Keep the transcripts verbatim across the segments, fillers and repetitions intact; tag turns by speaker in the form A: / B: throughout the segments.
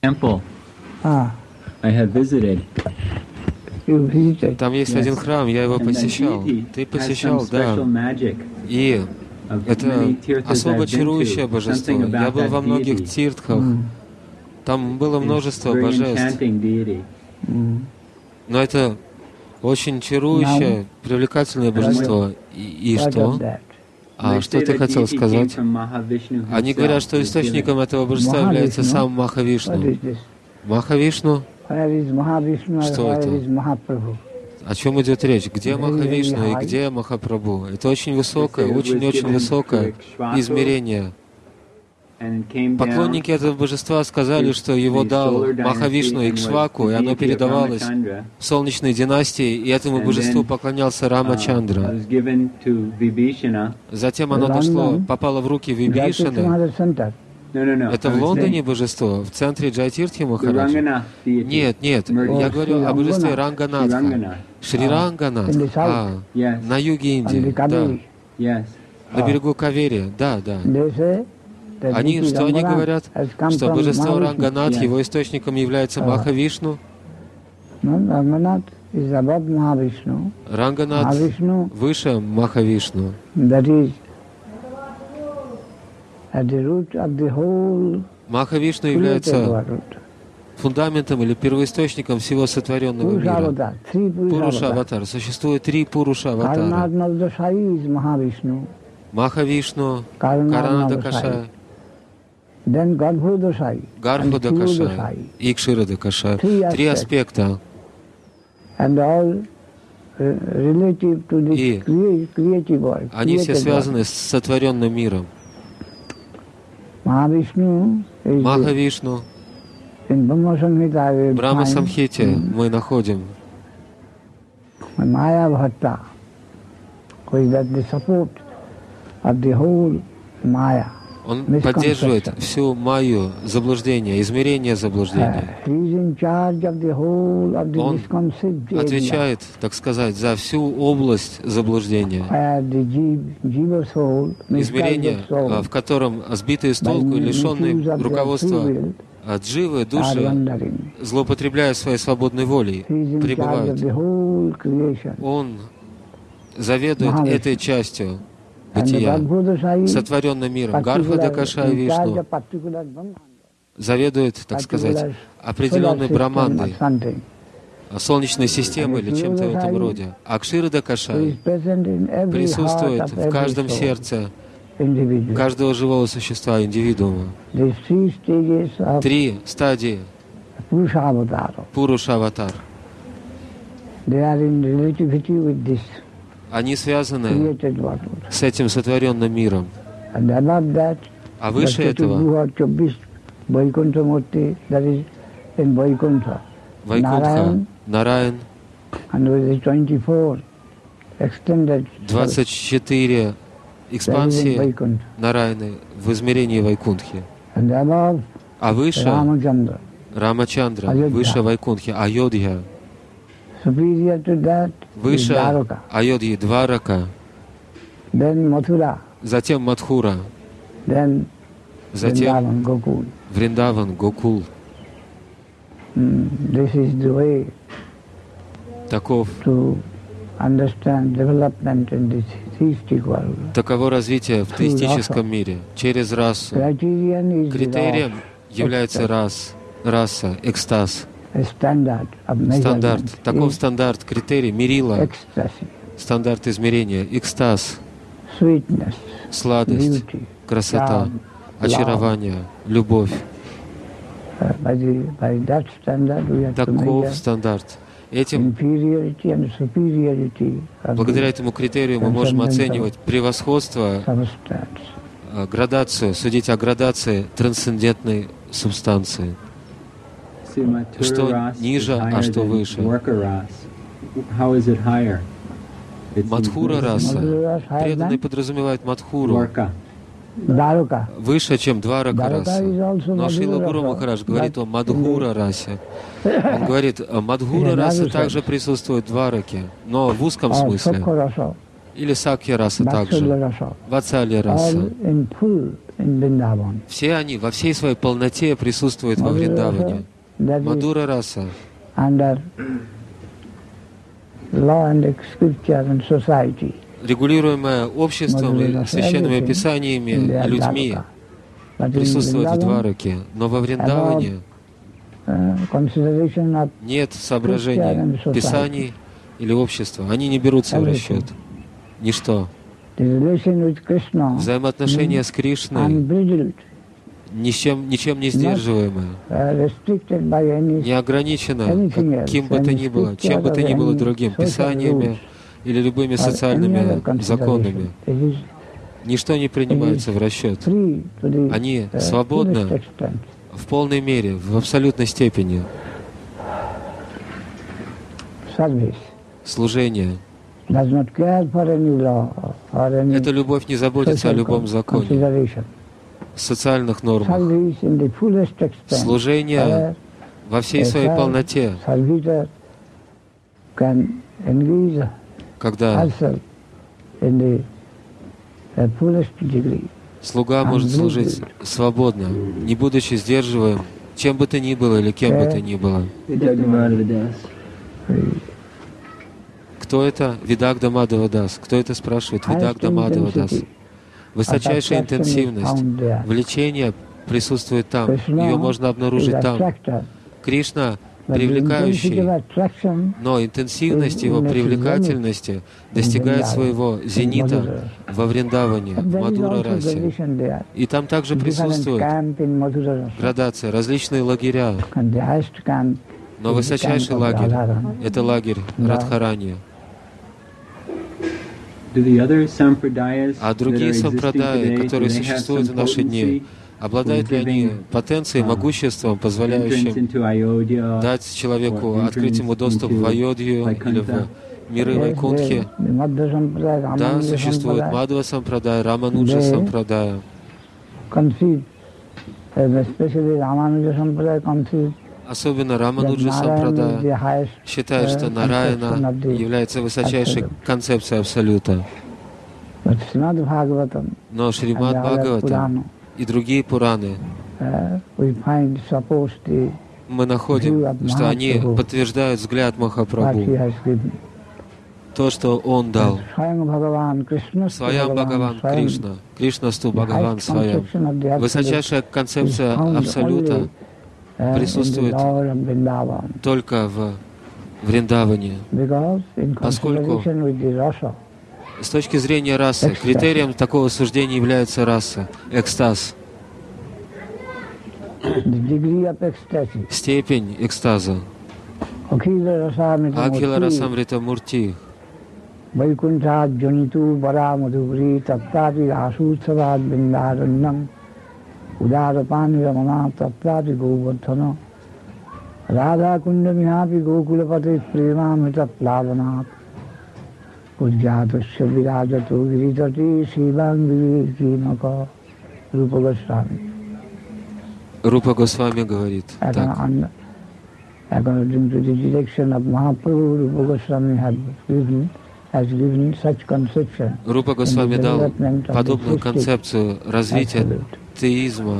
A: temple I have visited.
B: Там есть один храм, я его посещал. Ты посещал, да. И это особо чарующее божество. Я был во многих тиртхах. Там было множество божеств. Но это очень чарующее, привлекательное божество. И, и что? А что ты хотел сказать? Они говорят, что источником этого божества является сам Махавишну. Махавишну? Что это? О чем идет речь? Где Махавишну и где Махапрабху? Это очень высокое, очень-очень высокое измерение. Поклонники этого божества сказали, что его дал Махавишну Икшваку, и оно передавалось в солнечной династии, и этому божеству поклонялся Рамачандра. Затем оно дошло, попало в руки Вибхишаны. Это в Лондоне божество, в центре Джайтиртхи Махараджа? Нет, нет, я говорю о божестве Ранганатха. Шри Ранганатх, а, на юге Индии, да. На берегу Кавери, да, да. Они, что они говорят? Что божество Ранганатх, его источником является Махавишну? Ранганатх выше Махавишну. Махавишну является фундаментом или первоисточником всего сотворенного мира. Пуруша-аватар. Существует три Пуруша-аватара. Махавишну, Каранадакашая, Гарбхудакашая и Кширадакашая. Три аспекта. И они все связаны с сотворенным миром. Махавишну. В Брахма Самхите мы находим
C: Maya Bhatta, who is at the support of the whole Maya.
B: Он поддерживает всю майю заблуждения, измерение заблуждения. Он отвечает, так сказать, за всю область заблуждения. Измерение, в котором сбитые с толку, лишенные руководства от дживы, души, злоупотребляя своей свободной волей, пребывают. Он заведует этой частью бытия, сотворенным миром. Гарбхудакашая Вишну заведует, так сказать, определенной брамандой, солнечной системой или чем-то в этом роде. А Кширадакашай присутствует в каждом сердце каждого живого существа, индивидуума. Три стадии Пуруша-аватар. Они связаны с этим сотворенным миром. А выше этого Вайкунтха, Нараян, двадцать четыре экспансии Нараяны в измерении Вайкунтхи. А выше Рамачандра, выше Вайкунтхи, Айодхья. Выше Айодхьи, Дварака. Затем Мадхура. Затем Вриндаван, Гокул. Таков Таково развитие в теистическом мире через расу. Критерием является рас, раса, экстаз. Стандарт. Таков стандарт, критерий, мерила. Стандарт измерения, экстаз, сладость, красота, очарование, любовь. Таков стандарт. Этим, благодаря этому критерию мы можем оценивать превосходство, градацию, судить о градации трансцендентной субстанции. Что ниже, а что выше. Мадхура раса. Преданный подразумевает Мадхуру. Выше, чем Дварака раса. Но Шрила Гуру Махарадж говорит о Мадхура расе. Он говорит, Мадхура раса также присутствует в Двараке, но в узком смысле. Или Сакья раса также. Ватсалья раса. Все они во всей своей полноте присутствуют во Вриндаване. Мадура раса, регулируемая обществом, и священными писаниями и людьми, присутствует в Двараке. Но во Вриндаване нет соображений писаний или общества. Они не берутся в расчет. Ничто. Взаимоотношения с Кришной ничем, ничем не сдерживаемое, не ограничено каким бы то ни было, чем бы то ни было другим, писаниями или любыми социальными законами. Ничто не принимается в расчет. Они свободны в полной мере, в абсолютной степени. Служение. Эта любовь не заботится о любом законе, социальных нормах. Служение во всей своей полноте, когда слуга может служить свободно, не будучи сдерживаем, чем бы то ни было или кем бы то ни было. Кто это? Видагда Мадхава Дас. Кто это спрашивает? Видагда Мадхава Дас. Высочайшая интенсивность, влечение присутствует там. Ее можно обнаружить там. Кришна привлекающий, но интенсивность его привлекательности достигает своего зенита во Вриндаване, в Мадура-расе. И там также присутствует градация, различные лагеря. Но высочайший лагерь — это лагерь Радхарани. А другие сампрадаи, которые существуют в наши дни, обладают ли они потенцией, могуществом, позволяющим дать человеку, открыть ему доступ в Айодхью или в миры Вайкунтхи? Да, существует Мадхва сампрадай, Рамануджа сампрадай. Особенно Рамануджа сампрадай считает, что Нараяна является высочайшей концепцией Абсолюта. Но Шримад Бхагаватам и другие Пураны, мы находим, что они подтверждают взгляд Махапрабху, то, что он дал. Своям Бхагаван Кришна, Кришнасту Бхагаван Своям. Высочайшая концепция Абсолюта присутствует только в Вриндаване, поскольку с точки зрения расы, критерием такого суждения является раса, экстаз, степень экстаза. Акхила Расамрита Мурти.
C: Vaikunthad Jonitu Bara Madhuri Tattati Asutsavad Bindaranam Udarapan Ramana Tattati Govardhana Radha Kunda Mihapi Gokulapati Premamita Plavanat Ujjatasya Virajatu Giritati Sivang Vivekinaka Rupa Goswami.
B: Рупа Госвами говорит так.
C: According to the direction of Mahaprabhu, Rupa Goswami had given
B: Рупа Госвами дал подобную концепцию развития теизма.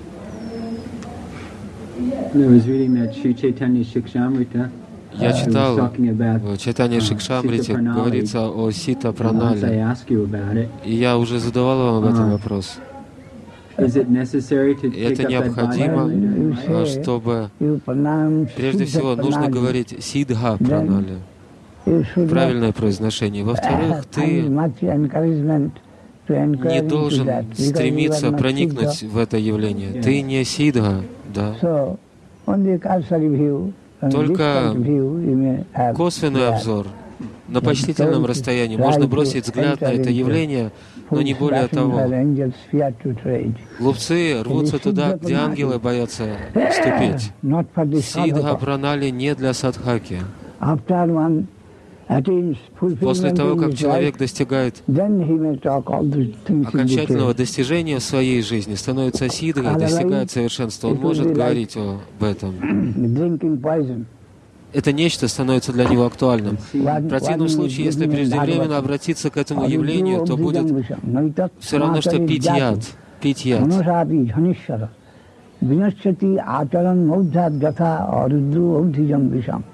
B: Я читал в Чайтанья Шикшамрите, говорится о Сита Пранале, и я уже задавал вам об этом вопрос. Это необходимо, чтобы прежде всего нужно говорить Сидха Пранале. Правильное произношение. Во-вторых, ты не должен стремиться проникнуть в это явление. Ты не сидха, да. Только косвенный обзор. На почтительном расстоянии можно бросить взгляд на это явление, но не более того. Глупцы рвутся туда, где ангелы боятся ступить. Сидха Пранали не для садхаки. После того, как человек достигает окончательного достижения в своей жизни, становится сидхой, достигает совершенства, он может говорить об этом. Это нечто становится для него актуальным. В противном случае, если преждевременно обратиться к этому явлению, то будет все равно, что пить яд. пить яд.
C: Манасаpi jhanishara. Vinashchati acharan maudhat gatha aruddhu audhijam visham.